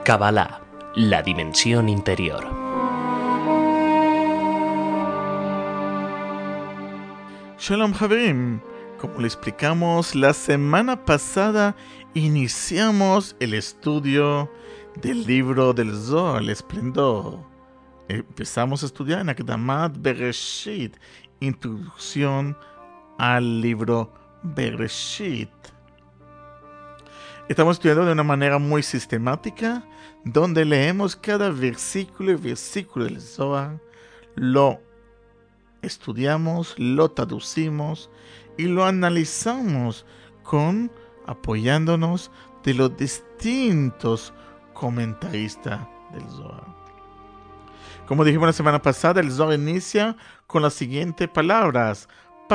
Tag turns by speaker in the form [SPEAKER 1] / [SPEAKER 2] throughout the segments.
[SPEAKER 1] Kabbalah, la dimensión interior.
[SPEAKER 2] Shalom Javerim, como le explicamos la semana pasada, iniciamos el estudio del libro del Zohar, el Esplendor. Empezamos a estudiar en Akdamat Bereshit, introducción al libro Bereshit. Estamos estudiando de una manera muy sistemática, donde leemos cada versículo y versículo del Zohar, lo estudiamos, lo traducimos y lo analizamos apoyándonos de los distintos comentaristas del Zohar. Como dijimos la semana pasada, el Zohar inicia con las siguientes palabras: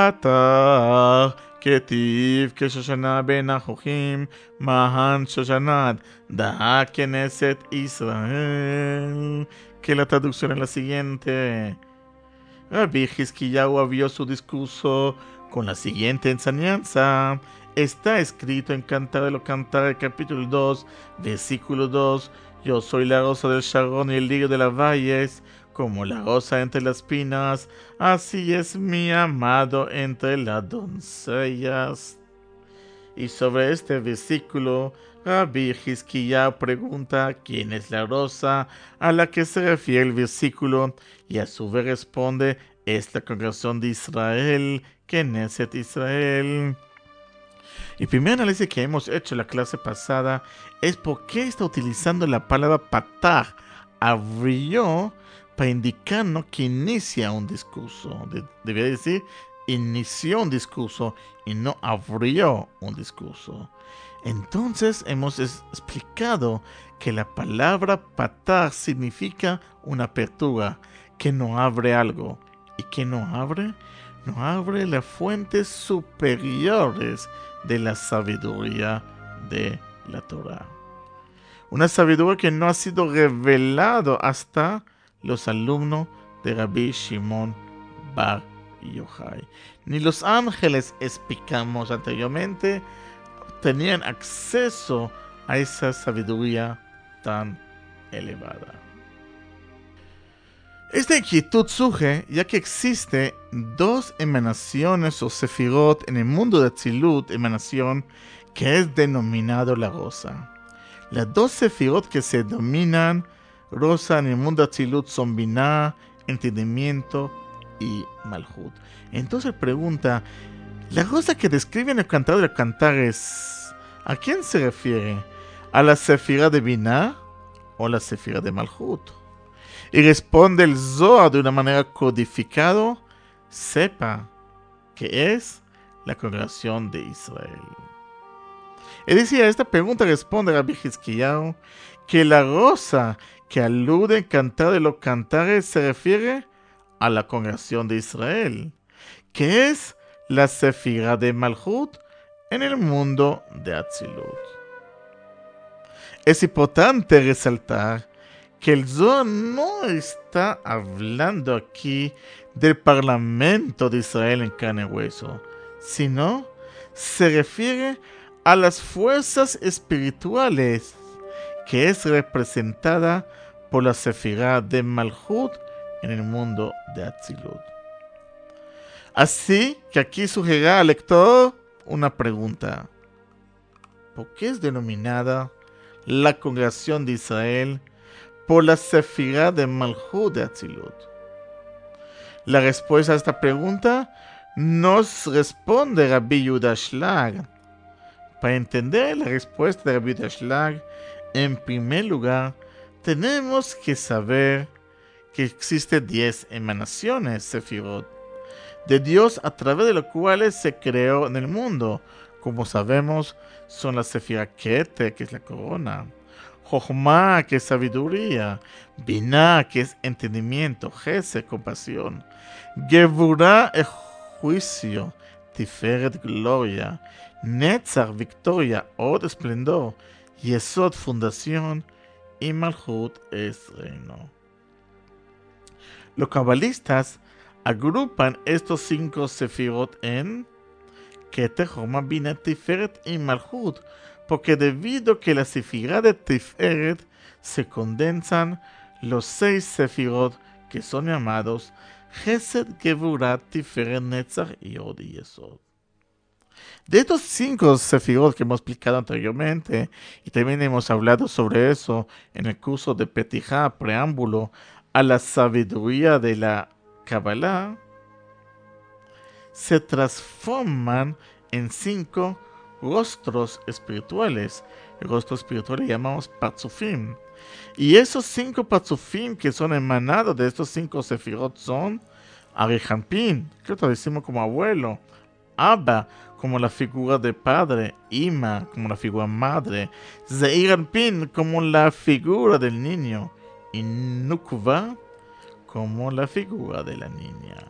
[SPEAKER 2] Patah, Ketiv, Keshoshana ben Ajochim, Mahan Shoshanat, Da Knesset Israel. Que la traducción es la siguiente. Rabbi Hizkiyahu abrió su discurso con la siguiente enseñanza. Está escrito en Cantar de los Cantares, capítulo 2, versículo 2. Yo soy la rosa del Sharon y el lirio de las valles, como la rosa entre las espinas, así es mi amado entre las doncellas. Y sobre este versículo, Rabbi Hizkiyahu pregunta quién es la rosa a la que se refiere el versículo, y a su vez responde: es la congregación de Israel, Knesset Israel. El primer análisis que hemos hecho en la clase pasada es por qué está utilizando la palabra patah, abrió, para indicarnos que inicia un discurso. Debería decir inició un discurso y no abrió un discurso. Entonces hemos explicado que la palabra patah significa una apertura, que no abre algo. ¿Y qué no abre? No abre las fuentes superiores de la sabiduría de la Torah. Una sabiduría que no ha sido revelada hasta los alumnos de Rabbi Shimon Bar Yochai. Ni los ángeles, explicamos anteriormente, tenían acceso a esa sabiduría tan elevada. Esta inquietud surge ya que existe dos emanaciones o sefirot en el mundo de Atzilut, emanación que es denominado la rosa. Las dos sefirot que se denominan rosa en el mundo de Atzilut son Binah, entendimiento y Malhut. Entonces pregunta, la rosa que describe en el Cantar de los Cantares, ¿a quién se refiere? ¿A la sefira de Binah o la sefira de Malhut? Y responde el Zohar de una manera codificada: sepa que es la congregación de Israel. Es decir, a esta pregunta responde Rabbi Hizkiyahu que la rosa que alude en Cantar de los Cantares se refiere a la congregación de Israel, que es la sefira de Malhut en el mundo de Atzilut. Es importante resaltar que el Zohar no está hablando aquí del Parlamento de Israel en carne y hueso, sino se refiere a las fuerzas espirituales que es representada por la sefirá de Malhut en el mundo de Atzilut. Así que aquí surgirá al lector una pregunta: ¿por qué es denominada la congregación de Israel por la sefirá de Malhut de Atzilut? La respuesta a esta pregunta nos responde Rabbi Yehuda Shlag. Para entender la respuesta de Rabbi Yehuda Shlag, en primer lugar, tenemos que saber que existen 10 emanaciones, sefirot, de Dios a través de las cuales se creó en el mundo. Como sabemos, son la sefira Keter, que es la corona; Jochma, que es sabiduría; Binah, que es entendimiento; Gesed, compasión; Gevurah, es juicio; Tiferet, gloria; Netzach, victoria; Od, esplendor; Yesod, fundación; y Malhut es reino. Los cabalistas agrupan estos 5 sefirot en Keter, Jochma, Binah, Tiferet y Malhut, porque debido a que la sefirá de Tiferet se condensan los 6 sefirot que son llamados Gesed, Gevurah, Tiferet, Netzach y Od y Yesod. De estos 5 sefirot que hemos explicado anteriormente, y también hemos hablado sobre eso en el curso de Petijá, preámbulo a la sabiduría de la Kabbalah, se transforman en 5 rostros espirituales. El rostro espiritual le llamamos Patzufim. Y esos 5 Patzufim que son emanados de estos 5 sefirot son Arihampin, que lo traducimos como abuelo, Abba, como la figura de padre, Ima, como la figura madre, Zeir Anpin, como la figura del niño, y Nukva, como la figura de la niña.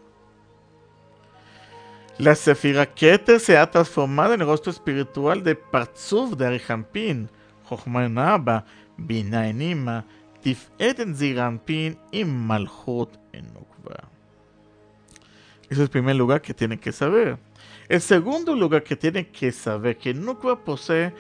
[SPEAKER 2] La Sefira Keter se ha transformado en el rostro espiritual de Parzuf de Arihampin, Jochma en Abba, Binah en Ima, Tiferet en Zeir Anpin y Malchut en Nukva. Ese es el primer lugar que tienen que saber. El segundo lugar que tienen que saber que Nukva posee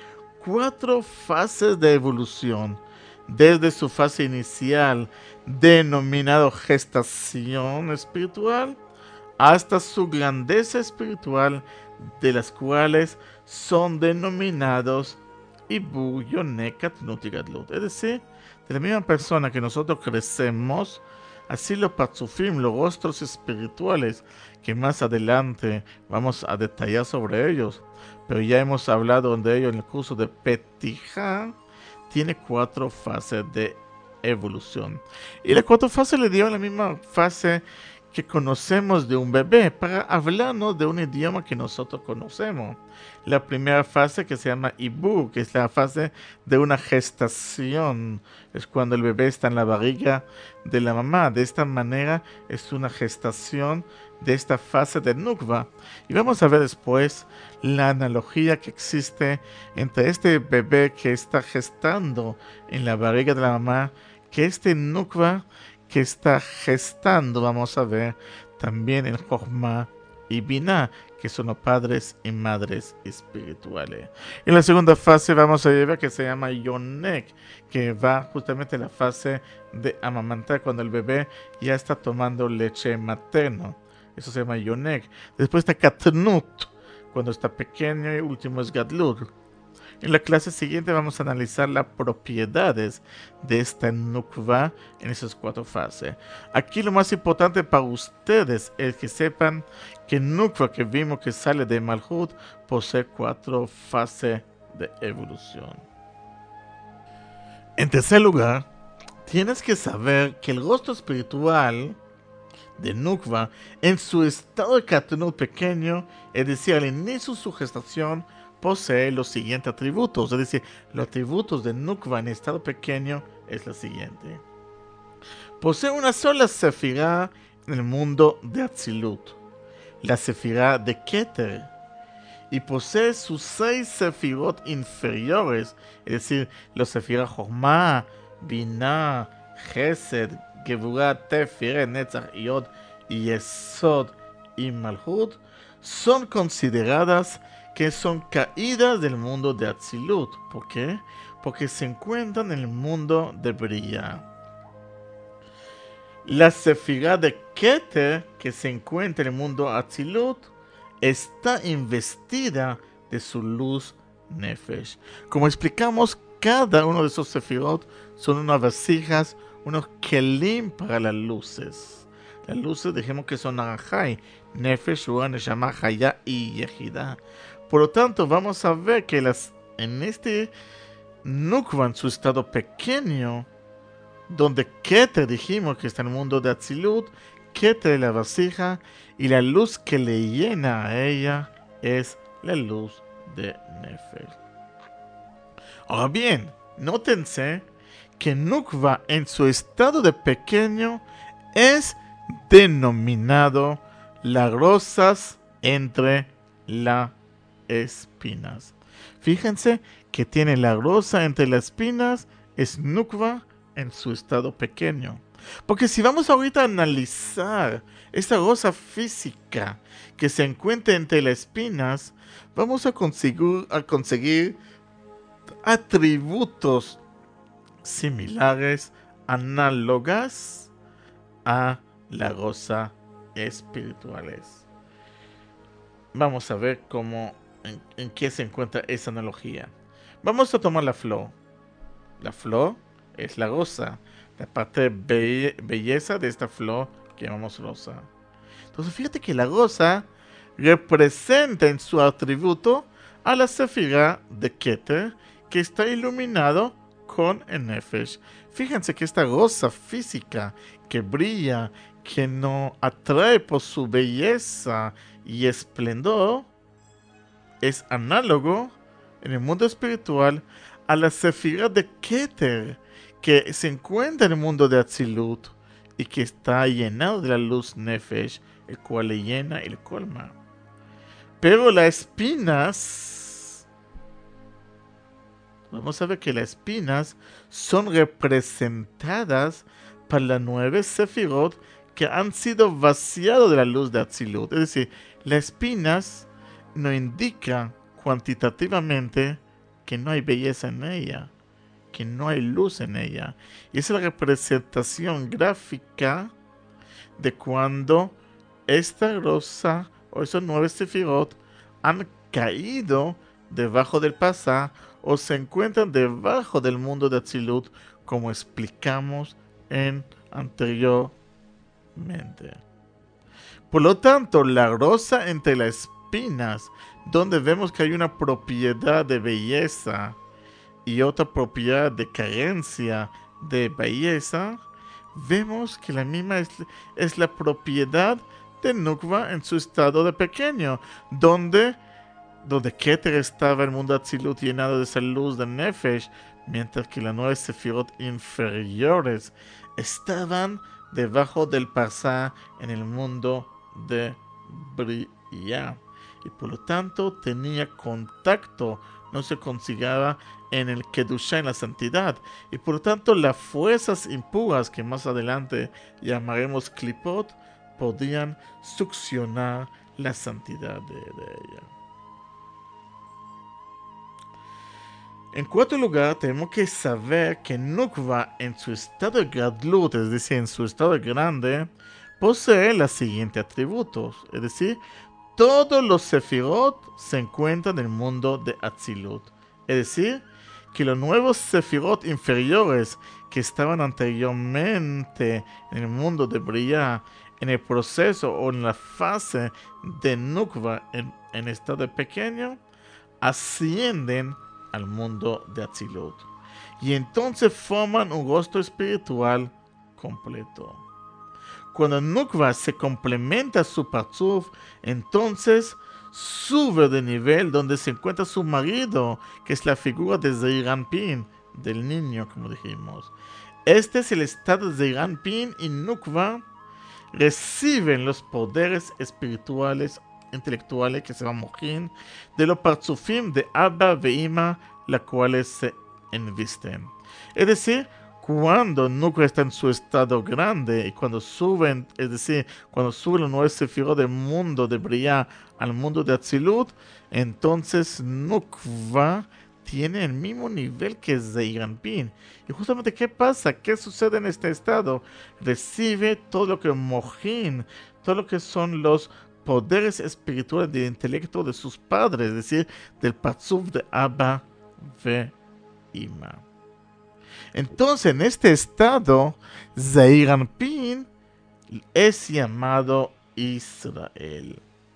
[SPEAKER 2] 4 fases de evolución, desde su fase inicial, denominado gestación espiritual, hasta su grandeza espiritual, de las cuales son denominados Ibur, Yonek, Katnut y Gadlut. Es decir, de la misma persona que nosotros crecemos, así los Patzufim, los rostros espirituales, que más adelante vamos a detallar sobre ellos, pero ya hemos hablado de ellos en el curso de Petijá, tiene 4 fases de evolución. Y las 4 fases le dio la misma fase que conocemos de un bebé, para hablarnos de un idioma que nosotros conocemos. La primera fase, que se llama Ibur, que es la fase de una gestación, es cuando el bebé está en la barriga de la mamá. De esta manera es una gestación de esta fase de Nukva. Y vamos a ver después la analogía que existe entre este bebé que está gestando en la barriga de la mamá, que este Nukva que está gestando, vamos a ver también en Jochma y Binah, que son los padres y madres espirituales. En la segunda fase vamos a ver que se llama Yonek, que va justamente en la fase de amamantar, cuando el bebé ya está tomando leche materna. Eso se llama Yonek. Después está Katnut, cuando está pequeño, y último es Gadlut. En la clase siguiente vamos a analizar las propiedades de esta Nukva en esas 4 fases. Aquí lo más importante para ustedes es que sepan que Nukva, que vimos que sale de Malchut, posee 4 fases de evolución. En tercer lugar, tienes que saber que el rostro espiritual de Nukva, en su estado de Katnut pequeño, es decir, al inicio de su gestación, posee los siguientes atributos. Es decir, los atributos de Nukva en estado pequeño es la siguiente. Posee una sola sefirá en el mundo de Atzilut, la sefirá de Keter, y posee sus 6 sefirot inferiores, es decir, los sefirá Jochma, Binah, Gesed, Gevurah, Tiferet, Netzach y Od y Yesod y Malchut, son consideradas que son caídas del mundo de Atzilut. ¿Por qué? Porque se encuentran en el mundo de Briah. La sefirá de Keter, que se encuentra en el mundo Atzilut, está investida de su luz Nefesh. Como explicamos, cada uno de esos sefirot son unas vasijas, unos kelim para las luces. Las luces dijimos que son Arachai, Nefesh, Ruach, Neshama, Hayá y Yehidah. Por lo tanto, vamos a ver que en este Nukva, en su estado pequeño, donde Keter dijimos que está en el mundo de Atzilut, Keter es la vasija, y la luz que le llena a ella es la luz de Nefesh. Ahora bien, nótense que Nukva, en su estado de pequeño, es denominado las rosas entre las espinas. Fíjense que tiene la rosa entre las espinas, es Nukva en su estado pequeño. Porque si vamos ahorita a analizar esta rosa física que se encuentra entre las espinas, vamos a conseguir atributos similares, análogas a la rosa espirituales. Vamos a ver en qué se encuentra esa analogía. Vamos a tomar la flor. La flor es la rosa, la parte de belleza de esta flor que llamamos rosa. Entonces fíjate que la rosa representa en su atributo a la Sefirá de Keter, que está iluminado con el Nefesh. Fíjense que esta rosa física que brilla, que nos atrae por su belleza y esplendor, es análogo en el mundo espiritual a la Sefirá de Keter, que se encuentra en el mundo de Atzilut y que está llenado de la luz Nefesh, el cual le llena y le colma. Pero las espinas, vamos a ver que las espinas son representadas para las 9 Sefirot que han sido vaciados de la luz de Atzilut. Es decir, las espinas nos indican cuantitativamente que no hay belleza en ella, que no hay luz en ella. Y esa es la representación gráfica de cuando esta rosa o esos 9 sefirot han caído debajo del pasá o se encuentran debajo del mundo de Atzilut, como explicamos anteriormente. Por lo tanto, la rosa entre las espinas, donde vemos que hay una propiedad de belleza y otra propiedad de carencia de belleza, vemos que la misma es la propiedad de Nukva en su estado de pequeño, donde Keter estaba el mundo Atzilut llenado de esa luz de Nefesh, mientras que las 9 sefirot inferiores estaban debajo del Parsá en el mundo de Briya, y por lo tanto tenía contacto, no se consideraba en el Kedushá, en la santidad, y por lo tanto las fuerzas impuras que más adelante llamaremos Klipot podían succionar la santidad de ella. En cuarto lugar, tenemos que saber que Nukva en su estado de Gadlut, es decir, en su estado grande, posee los siguientes atributos, es decir, todos los Sefirot se encuentran en el mundo de Atzilut, es decir, que los nuevos Sefirot inferiores que estaban anteriormente en el mundo de Briya, en el proceso o en la fase de Nukva en estado pequeño, ascienden al mundo de Atzilut y entonces forman un rostro espiritual completo. Cuando Nukva se complementa a su Parzuf, entonces sube de nivel donde se encuentra su marido, que es la figura de Zeir Anpin, del niño, como dijimos. Este es el estado de Zeir Anpin, y Nukva reciben los poderes espirituales intelectuales que se llaman Mojin de los Parzufim de Abba ve Ima, las cuales se envisten. Es decir, cuando Nukva está en su estado grande y cuando suben, es decir, cuando suben los 9 sefirot del mundo de Briya al mundo de Atzilut, entonces Nukva tiene el mismo nivel que Zeir Anpin. Y justamente, ¿qué pasa? ¿Qué sucede en este estado? Recibe todo lo que Mojin, todo lo que son los poderes espirituales del intelecto de sus padres, es decir, del Parzuf de Abba ve Ima. Entonces, en este estado, Zeir Anpin es llamado Israel.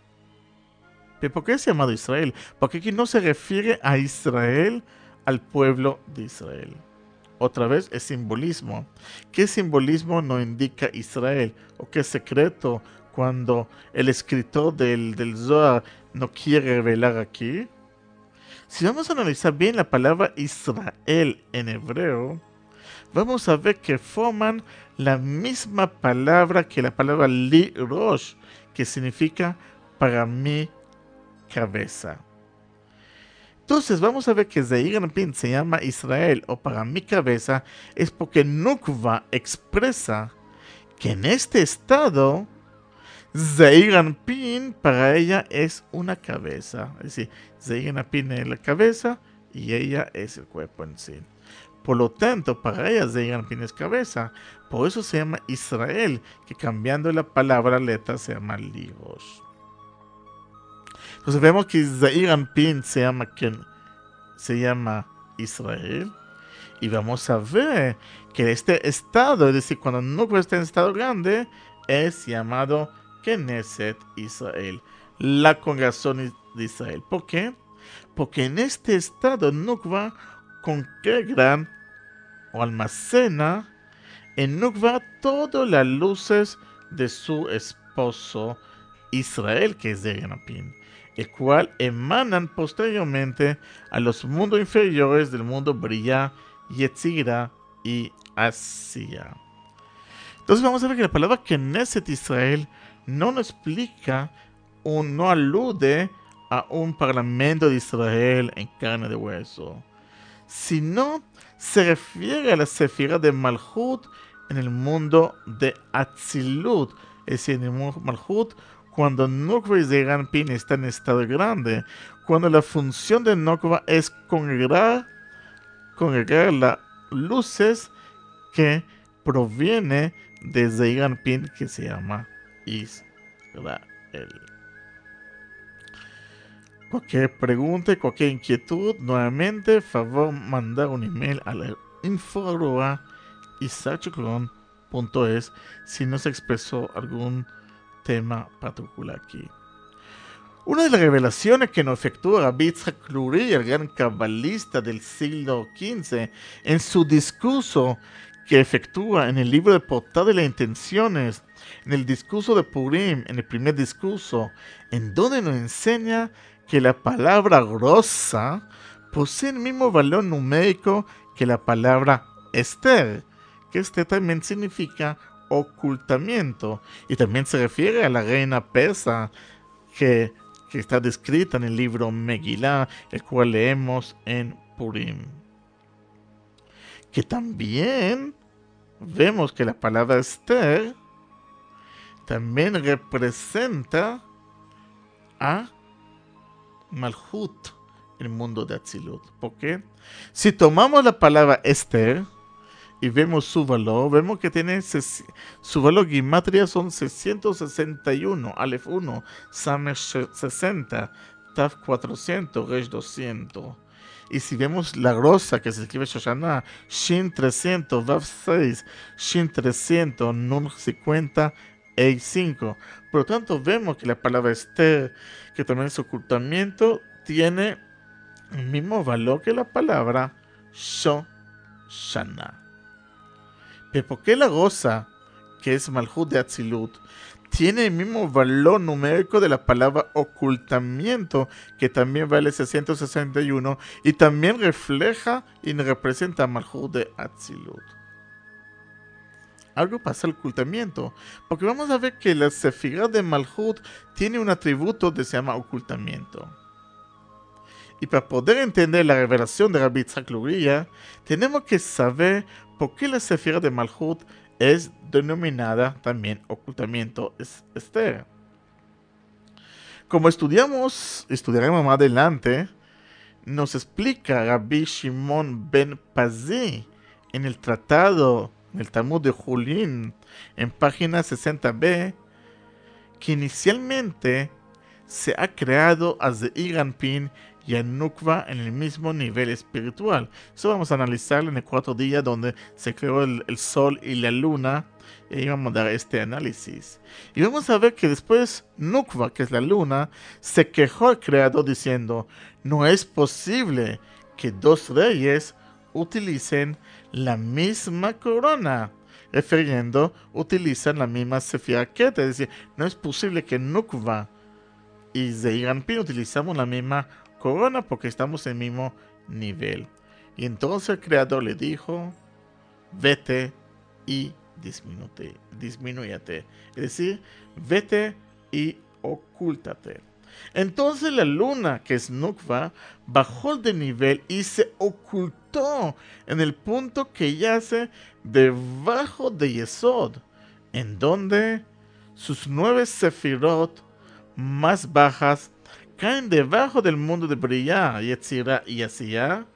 [SPEAKER 2] ¿Pero por qué es llamado Israel? Porque aquí no se refiere a Israel, al pueblo de Israel. Otra vez es simbolismo. ¿Qué simbolismo no indica Israel? ¿O qué secreto cuando el escritor del Zohar no quiere revelar aquí? Si vamos a analizar bien la palabra Israel en hebreo, vamos a ver que forman la misma palabra que la palabra Li Rosh, que significa para mi cabeza. Entonces vamos a ver que Zeir Anpin se llama Israel o para mi cabeza, es porque Nukva expresa que en este estado Zeir Anpin para ella es una cabeza. Es decir, Zeir Anpin es la cabeza y ella es el cuerpo en sí. Por lo tanto, para ella Zeir Anpin es cabeza. Por eso se llama Israel, que cambiando la palabra letra se llama Lirosh. Entonces vemos que Zeir Anpin se llama Israel. Y vamos a ver que este estado, es decir, cuando Nukva está en estado grande, es llamado Knesset Israel, la congregación de Israel. ¿Por qué? Porque en este estado Nukva congrega o almacena en Nukva todas las luces de su esposo Israel, que es Zeir Anpin, el cual emanan posteriormente a los mundos inferiores del mundo Briah, Yetzirah y Asiya. Entonces vamos a ver que la palabra Knesset Israel no nos explica o no alude a un parlamento de Israel en carne de hueso, sino se refiere a la sefira de Malchut en el mundo de Atzilut, es decir, en el mundo de Malchut, cuando Nukva y Zeir Anpin están en estado grande, cuando la función de Nukva es congregar las luces que proviene de Zeir Anpin, que se llama Israel. Cualquier pregunta, cualquier inquietud, nuevamente, favor mandar un email a la info@isaacchoclon.es si no se expresó algún tema particular aquí. Una de las revelaciones que nos efectúa Rabbi Yitzhak Luria, el gran cabalista del siglo XV, en su discurso que efectúa en el libro de Portada de las Intenciones, en el discurso de Purim, en el primer discurso, en donde nos enseña que la palabra rosa posee el mismo valor numérico que la palabra Esther, que Esther también significa ocultamiento, y también se refiere a la reina persa que está descrita en el libro Megilá, el cual leemos en Purim. Que también vemos que la palabra Esther también representa a Malchut, el mundo de Atzilut. ¿Por qué? Si tomamos la palabra Esther y vemos su valor, vemos que tiene su valor gimatria son 661, Aleph 1, Samer 60, Tav 400, Resh 200. Y si vemos la rosa que se escribe Shoshana, Shin 300, Vav 6, Shin 300, Nun 50, Ei 5. Por lo tanto, vemos que la palabra Esther, que también es ocultamiento, tiene el mismo valor que la palabra Shoshana. Pero ¿por qué la rosa, que es Malchut de Atzilut, tiene el mismo valor numérico de la palabra ocultamiento, que también vale 661, y también refleja y representa a Malchut de Atzilut? Algo pasa al ocultamiento, porque vamos a ver que la sefirá de Malchut tiene un atributo que se llama ocultamiento. Y para poder entender la revelación de Rabbi Yitzhak Luria, tenemos que saber por qué la sefirá de Malchut es denominada también ocultamiento Esther. Como estudiaremos más adelante, nos explica Rabbi Shimon ben Pazi en el tratado, en el Talmud de Julín, en página 60b, que inicialmente se ha creado a Zeir Anpin y a Nukva en el mismo nivel espiritual. Eso vamos a analizarlo en el 4 días donde se creó el sol y la luna, y ahí vamos a dar este análisis. Y vamos a ver que después Nukva, que es la luna, se quejó al creador diciendo: no es posible que dos reyes utilicen la misma corona, utilizan la misma sefirá Ket, es decir, no es posible que Nukva y Zeir Anpin utilizamos la misma corona porque estamos en el mismo nivel. Y entonces el creador le dijo: vete y disminúyate, es decir, vete y ocúltate. Entonces la luna, que es Nukva, bajó de nivel y se ocultó en el punto que yace debajo de Yesod, en donde sus 9 sefirot más bajas caen debajo del mundo de Briah, Yetzirah y Asiya,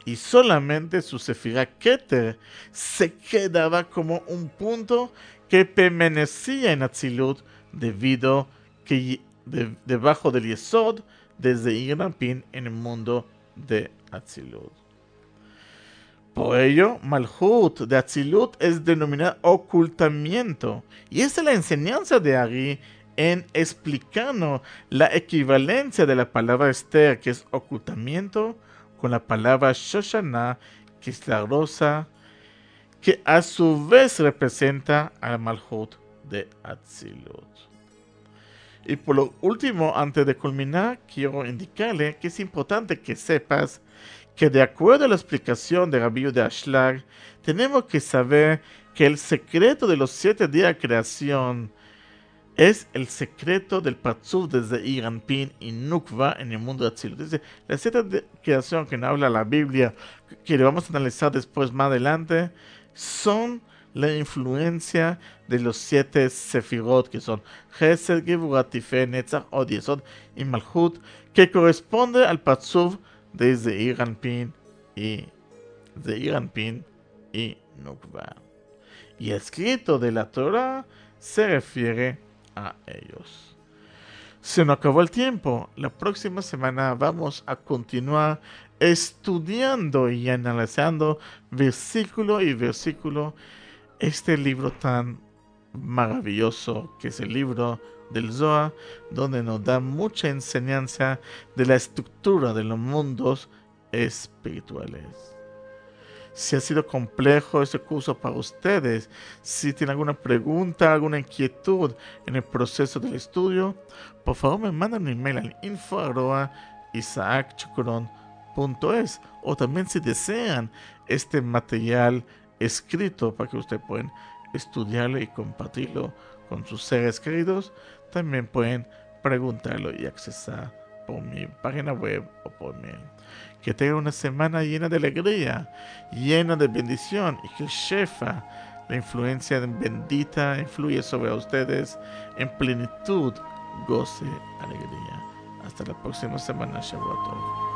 [SPEAKER 2] y solamente su Sefirá Keter se quedaba como un punto que permanecía en Atzilut debido que debajo del Yesod desde Ir Anpin en el mundo de Atzilut. Por ello, Malhut de Atzilut es denominado ocultamiento. Y esta es la enseñanza de Ari en explicando la equivalencia de la palabra Esther, que es ocultamiento, con la palabra Shoshana, que es la rosa, que a su vez representa al Malhut de Atzilut. Y por lo último, antes de culminar, quiero indicarle que es importante que sepas que de acuerdo a la explicación de Rabbi Yehuda Ashlag, tenemos que saber que el secreto de los 7 días de creación es el secreto del Patzuf desde Ir Anpin y Nukva en el mundo de Atzilut. Es decir, la 7 de creación que nos habla la Biblia, que le vamos a analizar después más adelante, son la influencia de los 7 Sefirot, que son Chesed, Gevurat, Tiferet, Netzach, Od, Yesod y Malhut, que corresponde al Patzuf desde Ir Anpin y Nukva. Y el escrito de la Torah se refiere a ellos. Se nos acabó el tiempo. La próxima semana vamos a continuar estudiando y analizando versículo y versículo este libro tan maravilloso que es el libro del Zohar, donde nos da mucha enseñanza de la estructura de los mundos espirituales. Si ha sido complejo este curso para ustedes, si tienen alguna pregunta, alguna inquietud en el proceso del estudio, por favor me mandan un email al info@isaacchocoron.es, o también si desean este material escrito para que ustedes puedan estudiarlo y compartirlo con sus seres queridos, también pueden preguntarlo y accesar por mi página web o por mail. Que tengan una semana llena de alegría, llena de bendición, y que el Shefa, la influencia bendita, influye sobre ustedes en plenitud, goce, alegría. Hasta la próxima semana. Shabbat Tov.